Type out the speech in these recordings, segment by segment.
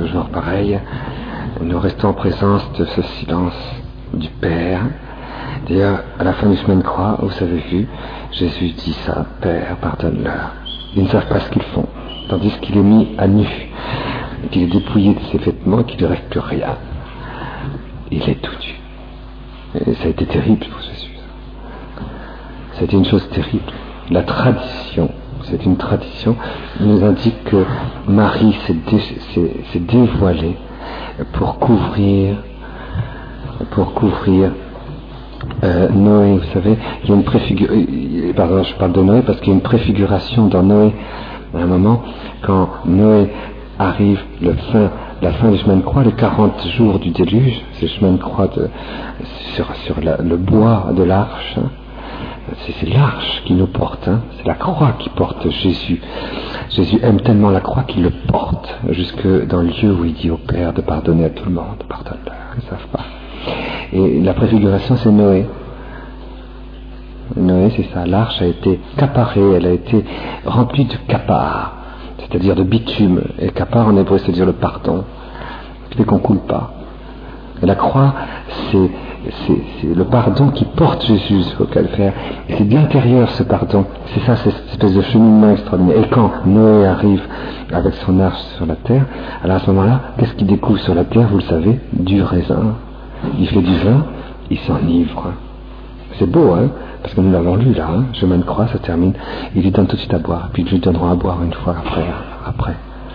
toujours pareil. Nous restons en présence de ce silence du Père. D'ailleurs, à la fin du chemin de croix, vous avez vu, Jésus dit ça, Père, pardonne-leur. Ils ne savent pas ce qu'ils font, tandis qu'il est mis à nu, qu'il est dépouillé de ses vêtements, qu'il ne reste plus rien. Il est tout nu. Et ça a été terrible pour Jésus. Ça a été une chose terrible. La tradition, c'est une tradition, nous indique que Marie s'est dévoilée pour couvrir Noé. Vous savez, il y a une préfiguration, pardon, je parle de Noé parce qu'il y a une préfiguration dans Noé, à un moment, quand Noé arrive, la fin du chemin de croix, les 40 jours du déluge, c'est le chemin de croix sur le bois de l'arche, c'est l'arche qui nous porte, c'est la croix qui porte Jésus. Jésus aime tellement la croix qu'il le porte jusque dans le lieu où il dit au Père de pardonner à tout le monde, pardonne-leur, ils ne savent pas. Et la préfiguration, c'est Noé. Noé, c'est ça, l'arche a été caparée, elle a été remplie de capar, c'est-à-dire de bitume. Et capar en hébreu, c'est-à-dire le pardon, qui fait qu'on ne coule pas. Et la croix, c'est le pardon qui porte Jésus au calvaire. Et c'est de l'intérieur ce pardon. C'est ça, cette espèce de cheminement extraordinaire. Et quand Noé arrive avec son arche sur la terre, alors à ce moment-là, qu'est-ce qu'il découvre sur la terre, vous le savez? Du raisin. Il fait du vin, il s'enivre. C'est beau, parce que nous l'avons lu là, chemin de croix, ça termine. Il lui donne tout de suite à boire, puis ils lui donneront à boire une fois après.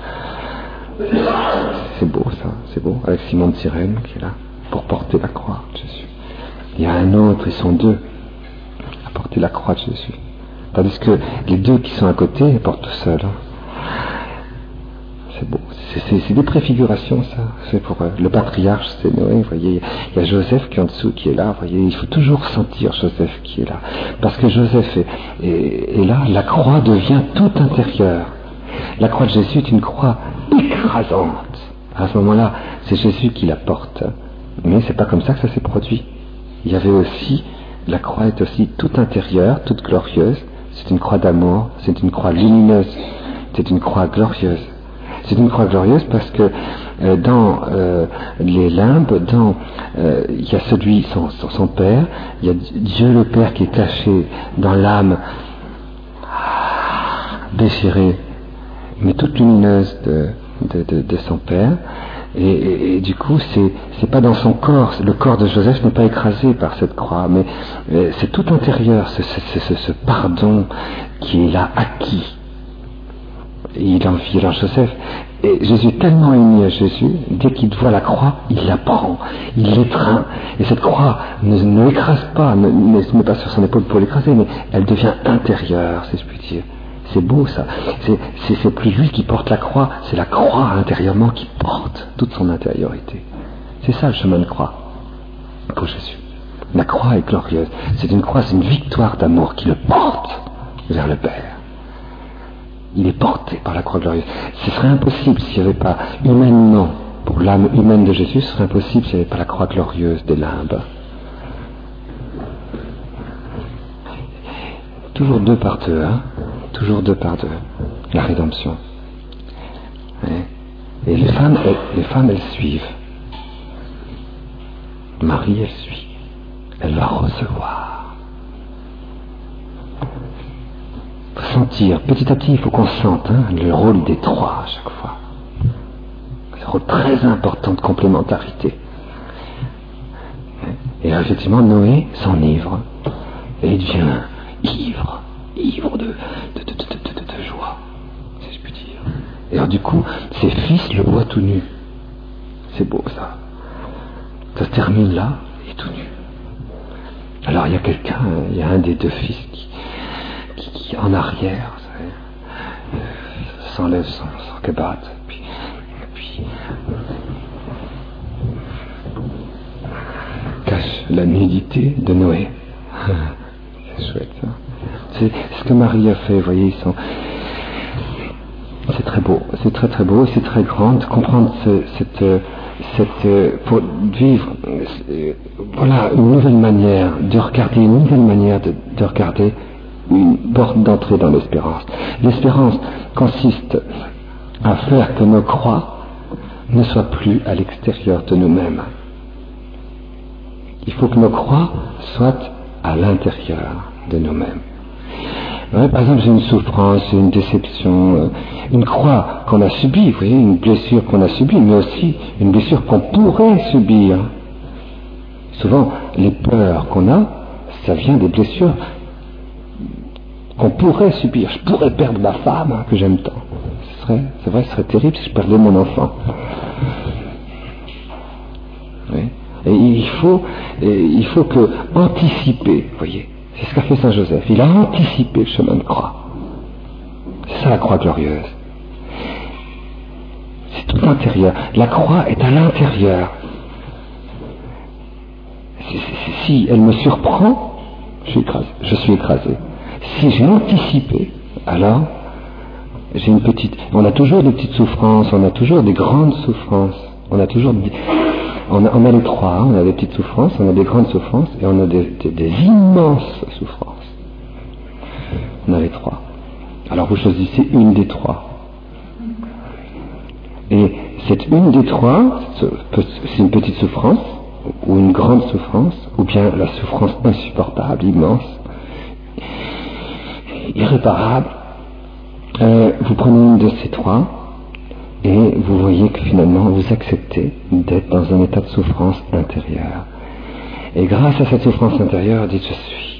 C'est beau ça, c'est beau, avec Simon de Cyrène qui est là pour porter la croix de Jésus. Il y a un autre, ils sont deux à porter la croix de Jésus. Tandis que les deux qui sont à côté portent tout seuls. C'est beau, c'est des préfigurations ça. C'est pour le patriarche, c'est Noé, vous voyez, il y a Joseph qui est en dessous, qui est là, vous voyez, il faut toujours sentir Joseph qui est là. Parce que Joseph est là, la croix devient tout intérieure. La croix de Jésus est une croix écrasante. À ce moment-là, c'est Jésus qui la porte. Mais c'est pas comme ça que ça s'est produit. Il y avait aussi, la croix est aussi toute intérieure, toute glorieuse. C'est une croix d'amour, c'est une croix lumineuse, c'est une croix glorieuse. C'est une croix glorieuse parce que dans les limbes, il y a celui, son Père, il y a Dieu le Père qui est caché dans l'âme déchirée, mais toute lumineuse de son Père. Et du coup, c'est pas dans son corps. Le corps de Joseph n'est pas écrasé par cette croix, mais c'est tout intérieur, ce pardon qui est là acquis. Et il en Joseph. Et Jésus est tellement uni à Jésus, dès qu'il voit la croix, il la prend, il l'étreint. Et cette croix ne l'écrase pas, ne se met pas sur son épaule pour l'écraser, mais elle devient intérieure, si je puis dire. C'est beau ça. C'est plus lui qui porte la croix, c'est la croix intérieurement qui porte toute son intériorité. C'est ça le chemin de croix pour Jésus. La croix est glorieuse. C'est une croix, c'est une victoire d'amour qui le porte vers le Père. Il est porté par la croix glorieuse. Ce serait impossible s'il n'y avait pas, humainement, pour l'âme humaine de Jésus, ce serait impossible s'il n'y avait pas la croix glorieuse des limbes. Toujours deux par deux, toujours deux par deux, la rédemption. Et les femmes, elles suivent. Marie, elle suit. Elle va recevoir. Il faut sentir, petit à petit, il faut qu'on sente le rôle des trois à chaque fois. C'est un rôle très important de complémentarité. Et là, effectivement, Noé s'enivre et il devient ivre de joie, si je puis dire. Et alors, du coup, ses fils le voient tout nu. C'est beau, ça. Ça se termine là, il est tout nu. Alors, il y a un des deux fils qui en arrière, s'enlève son kebab, puis cache la nudité de Noé. C'est chouette ça. C'est ce que Marie a fait, vous voyez, c'est très beau, c'est très très beau, c'est très grand de comprendre pour vivre voilà une nouvelle manière de regarder, de regarder une porte d'entrée dans l'espérance. L'espérance consiste à faire que nos croix ne soit plus à l'extérieur de nous-mêmes. Il faut que nos croix soient à l'intérieur de nous-mêmes. Ouais, par exemple, j'ai une souffrance, une déception, une croix qu'on a subie, vous voyez, une blessure qu'on a subie, mais aussi une blessure qu'on pourrait subir. Souvent, les peurs qu'on a, ça vient des blessures qu'on pourrait subir. Je pourrais perdre ma femme que j'aime tant. C'est vrai, ce serait terrible si je perdais mon enfant. Oui. Et il faut que anticiper, vous voyez. C'est ce qu'a fait Saint Joseph. Il a anticipé le chemin de croix. C'est ça la croix glorieuse. C'est tout l'intérieur. La croix est à l'intérieur. Si elle me surprend, je suis écrasé. Si j'ai anticipé, alors j'ai une petite... On a toujours des petites souffrances, on a toujours des grandes souffrances. On a toujours... On a les trois, on a des petites souffrances, on a des grandes souffrances et on a des immenses souffrances. On a les trois. Alors vous choisissez une des trois. Et cette une des trois, c'est une petite souffrance, ou une grande souffrance, ou bien la souffrance insupportable, immense, irréparable. Vous prenez une de ces trois, et vous voyez que finalement vous acceptez d'être dans un état de souffrance intérieure. Et grâce à cette souffrance intérieure, dites, je suis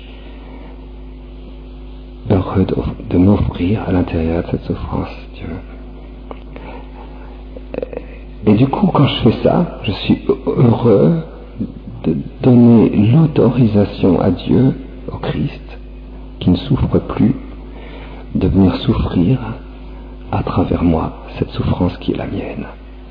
heureux de m'offrir à l'intérieur de cette souffrance, Dieu. Et du coup, quand je fais ça, je suis heureux de donner l'autorisation à Dieu, au Christ, qui ne souffre plus, de venir souffrir à travers moi cette souffrance qui est la mienne.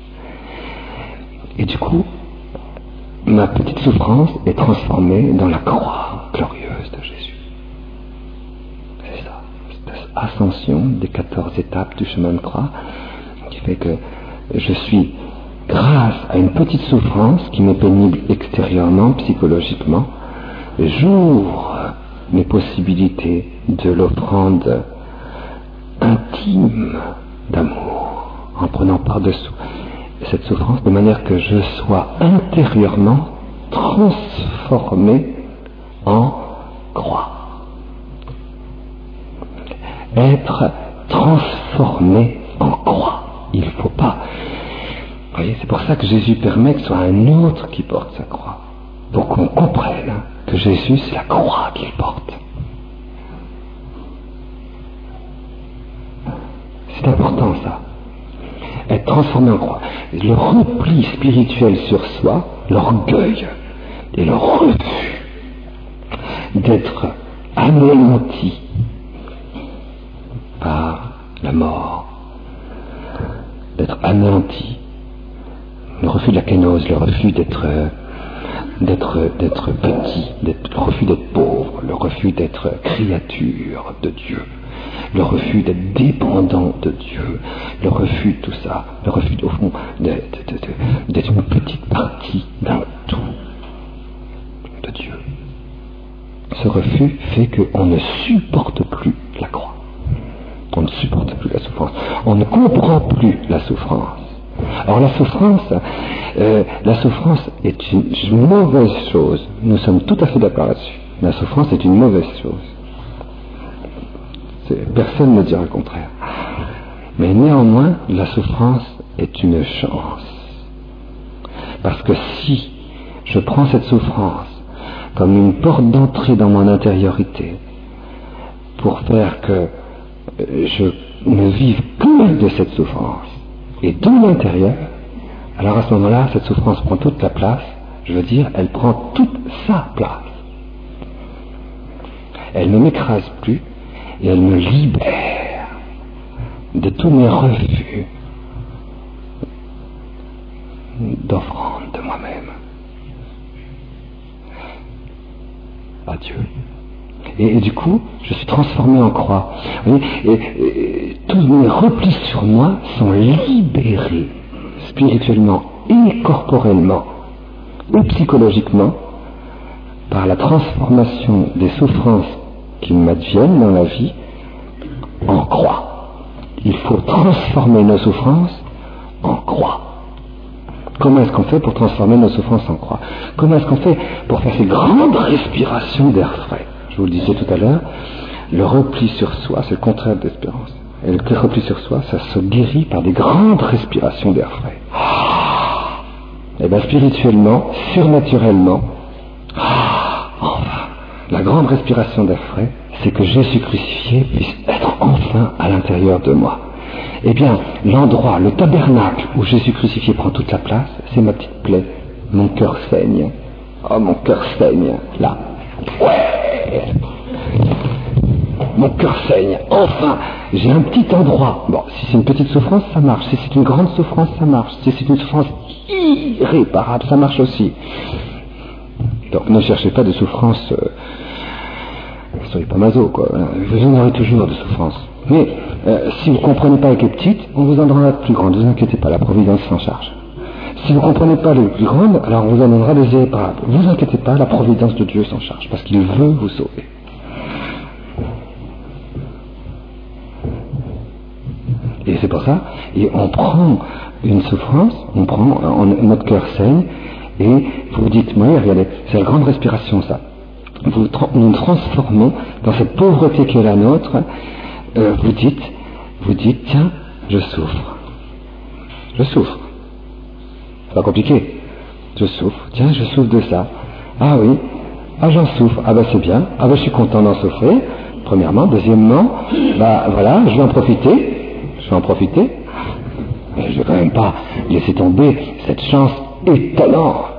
Et du coup, ma petite souffrance est transformée dans la croix glorieuse de Jésus. C'est ça, cette ascension des 14 étapes du chemin de croix qui fait que je suis, grâce à une petite souffrance qui m'est pénible extérieurement, psychologiquement, j'ouvre mes possibilités de l'offrande intime d'amour, en prenant par-dessous cette souffrance, de manière que je sois intérieurement transformé en croix. Être transformé en croix. Il ne faut pas. Vous voyez, c'est pour ça que Jésus permet que ce soit un autre qui porte sa croix, pour qu'on comprenne que Jésus, c'est la croix qu'il porte. C'est important ça. Être transformé en croix. Le repli spirituel sur soi, l'orgueil et le refus d'être anéanti par la mort, d'être anéanti, le refus de la kénose, le refus d'être petit, le refus d'être pauvre, le refus d'être créature de Dieu, le refus d'être dépendant de Dieu, le refus de tout ça, le refus au fond d'être une petite partie d'un tout de Dieu. Ce refus fait qu'on ne supporte plus la croix, on ne supporte plus la souffrance, on ne comprend plus la souffrance. Alors la souffrance est une mauvaise chose, nous sommes tout à fait d'accord là-dessus. La souffrance est une mauvaise chose. Personne ne dira le contraire. Mais néanmoins, la souffrance est une chance. Parce que si je prends cette souffrance comme une porte d'entrée dans mon intériorité, pour faire que je ne vive que de cette souffrance, et de l'intérieur, alors à ce moment-là, cette souffrance prend toute la place, je veux dire, elle prend toute sa place. Elle ne m'écrase plus, et elle me libère de tous mes refus d'offrande de moi-même à Dieu. Et du coup, je suis transformé en croix. Vous voyez, et tous mes replis sur moi sont libérés spirituellement et corporellement et psychologiquement par la transformation des souffrances qui m'adviennent dans la vie en croix. Il faut transformer nos souffrances en croix. Comment est-ce qu'on fait pour transformer nos souffrances en croix? Comment est-ce qu'on fait pour faire ces grandes respirations d'air frais? Je vous le disais tout à l'heure, le repli sur soi, c'est le contraire d'espérance. Et le repli sur soi, ça se guérit par des grandes respirations d'air frais. Et bien spirituellement, surnaturellement, enfin, la grande respiration d'air frais, c'est que Jésus crucifié puisse être enfin à l'intérieur de moi. Eh bien, l'endroit, le tabernacle où Jésus crucifié prend toute la place, c'est ma petite plaie. Mon cœur saigne. Oh, mon cœur saigne. Là. Ouais. Mon cœur saigne. Enfin, j'ai un petit endroit. Bon, si c'est une petite souffrance, ça marche. Si c'est une grande souffrance, ça marche. Si c'est une souffrance irréparable, ça marche aussi. Donc, ne cherchez pas de souffrance. Soyez pas maso, quoi. Vous en aurez toujours de souffrance. Mais si vous ne comprenez pas avec les petites, on vous en donnera de plus grandes. Ne vous inquiétez pas, la Providence s'en charge. Si vous ne comprenez pas les plus grandes, alors on vous en donnera des irréparables. Ne vous inquiétez pas, la Providence de Dieu s'en charge, parce qu'il veut vous sauver. Et c'est pour ça, et on prend une souffrance, notre cœur saigne, et vous vous dites, oui, regardez, c'est la grande respiration, ça. Nous transformons dans cette pauvreté qui est la nôtre. Vous dites, tiens, je souffre. Je souffre. C'est pas compliqué. Je souffre. Tiens, je souffre de ça. Ah oui. Ah, j'en souffre. Ah ben c'est bien. Ah ben je suis content d'en souffrir. Premièrement. Deuxièmement, bah voilà, je vais en profiter. Mais je vais quand même pas laisser tomber cette chance étonnante.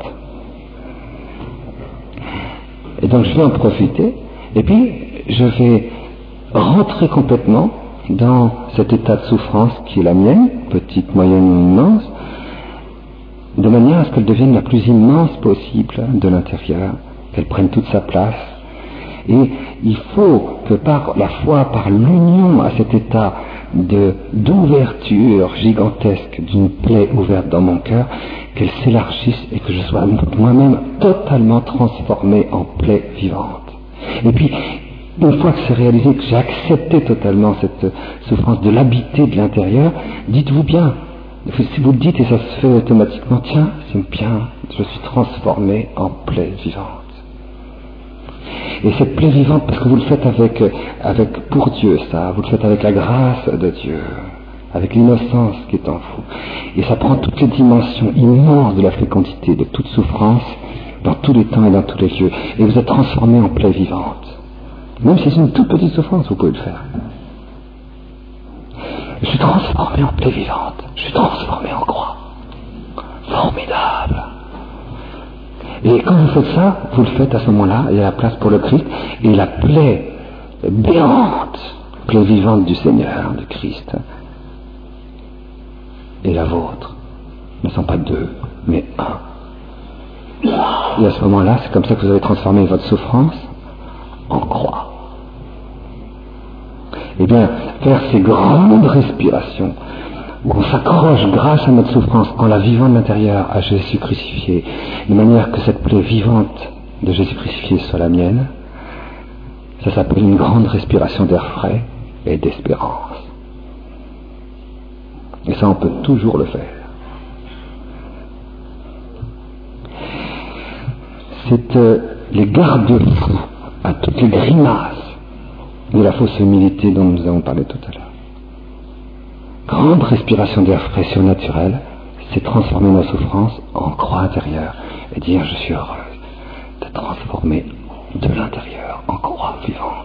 Et donc je vais en profiter. Et puis, je vais rentrer complètement dans cet état de souffrance qui est la mienne, petite, moyenne ou immense, de manière à ce qu'elle devienne la plus immense possible de l'intérieur, qu'elle prenne toute sa place. Et il faut que par la foi, par l'union à cet état d'ouverture gigantesque d'une plaie ouverte dans mon cœur, qu'elle s'élargisse et que je sois moi-même totalement transformé en plaie vivante. Et puis, une fois que c'est réalisé, que j'ai accepté totalement cette souffrance, de l'habiter de l'intérieur, dites-vous bien, si vous le dites et ça se fait automatiquement, tiens, c'est bien, je suis transformé en plaie vivante. Et cette plaie vivante, parce que vous le faites avec pour Dieu ça, vous le faites avec la grâce de Dieu, avec l'innocence qui est en vous. Et ça prend toutes les dimensions immenses de la fécondité, de toute souffrance, dans tous les temps et dans tous les lieux. Et vous êtes transformé en plaie vivante. Même si c'est une toute petite souffrance, vous pouvez le faire. Je suis transformé en plaie vivante. Je suis transformé en croix. Formidable. Et quand vous faites ça, vous le faites à ce moment-là, il y a la place pour le Christ, et la plaie béante, plaie vivante du Seigneur, du Christ, est la vôtre. Ne sont pas deux, mais un. Et à ce moment-là, c'est comme ça que vous avez transformé votre souffrance en croix. Eh bien, faire ces grandes respirations, où on s'accroche grâce à notre souffrance en la vivant de l'intérieur à Jésus crucifié, de manière que cette plaie vivante de Jésus crucifié soit la mienne, ça s'appelle une grande respiration d'air frais et d'espérance. Et ça, on peut toujours le faire. C'est les garde-fous à toutes les grimaces de la fausse humilité dont nous avons parlé tout à l'heure. Grande respiration d'air frais surnaturel, c'est transformer nos souffrances en croix intérieure et dire je suis heureuse de transformer de l'intérieur en croix vivante.